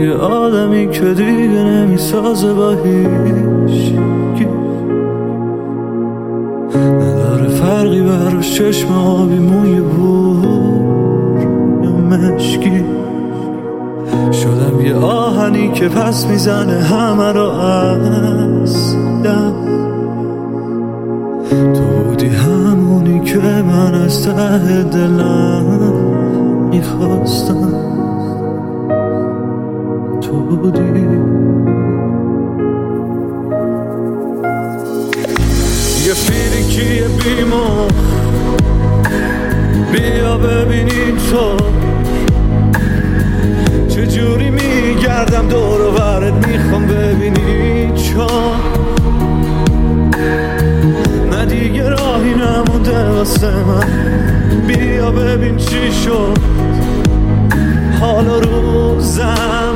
یه آدمی که دیگه نمیسازه با هیچکی، نداره فرقی براش چشم آبی موی بور یا مشکی. شدم یه آهنی که پس میزنه همه رو از دم. تو بودی همونی که من از ته دلم میخواستم، تو بودی. یه فیلینگی بیمو بیا ببینی تو چجوری میگردم دور و برت، میخوام ببینی چون نه دیگه راهی نمونده واسه من. بیا ببین چی شد حال و روزم.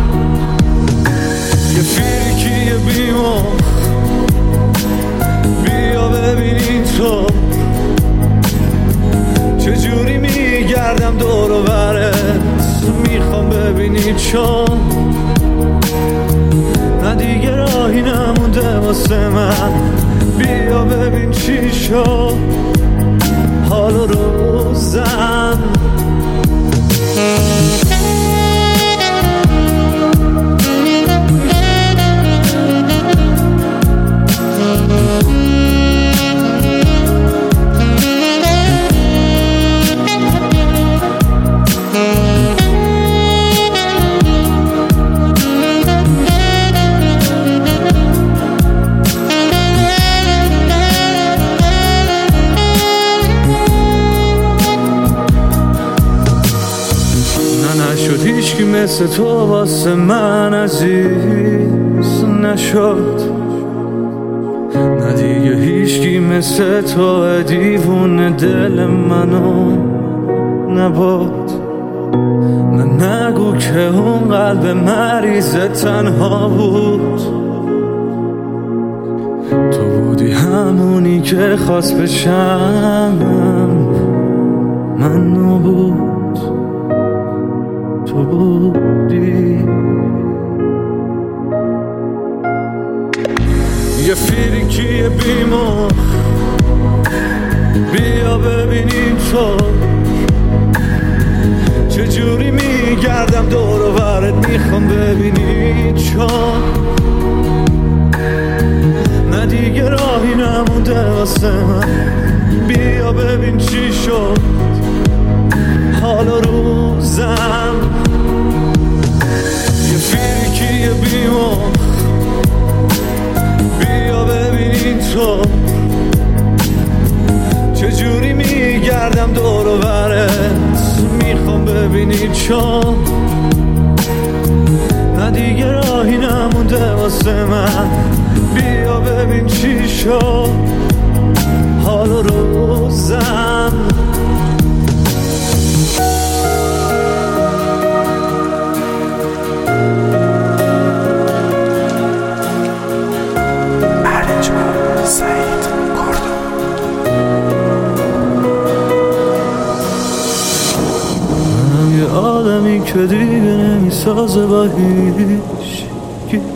یه فیلینگی بیمو بیا ببینی تو چجوری میگردم دور و برت، میخوام ببینی چون نه دیگه راهی نمونده واسه من. بیا ببین چی شد حال و روزم. نشد هیچکی مثل تو واسه من عزیز نشد، نه دیگه هیچکی مثل تو دیوونه دل منو نبود. نه نگو که اون قلب مریض تنها بود، تو بودی همونی که خواست بشم من نبود، تو بودی. یه فیلینگی بیمو بیا ببینی تو چجوری میگردم دور و برت، میخوام ببینی چون نه دیگه راهی نمونده واسه من. بیا ببین چی شد حال و روزم. یه فیلینگی بیمو بیا ببینی تو چجوری میگردم دور و برت، میخوام ببینی چون نه دیگه راهی نمونده واسه من. بیا ببین چی شد حال و روزم. آدمی که دیگه نمیسازه با هیچکی،